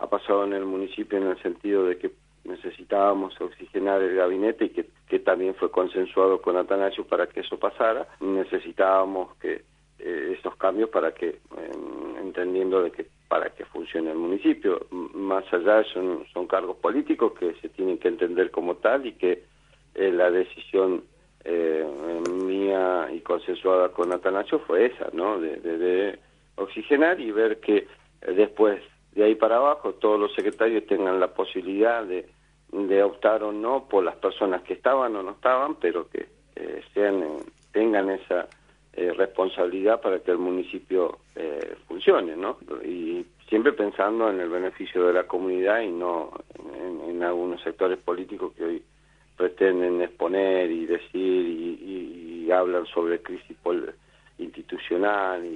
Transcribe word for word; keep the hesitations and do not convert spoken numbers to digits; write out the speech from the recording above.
ha pasado en el municipio en el sentido de que necesitábamos oxigenar el gabinete y que, que también fue consensuado con Atanasio para que eso pasara. Necesitábamos que eh, esos cambios para que, eh, entendiendo de que para que funcione el municipio, más allá son, son cargos políticos que se tienen que entender como tal y que eh, la decisión eh, mía y consensuada con Atanasio fue esa, ¿no? De, de, de oxigenar y ver que eh, después de ahí para abajo todos los secretarios tengan la posibilidad de, de optar o no por las personas que estaban o no estaban, pero que eh, sean eh, tengan esa eh, responsabilidad para que el municipio eh, funcione, ¿no? Y siempre pensando en el beneficio de la comunidad y no en, en algunos sectores políticos que hoy pretenden exponer y decir y, y, y hablan sobre crisis institucional y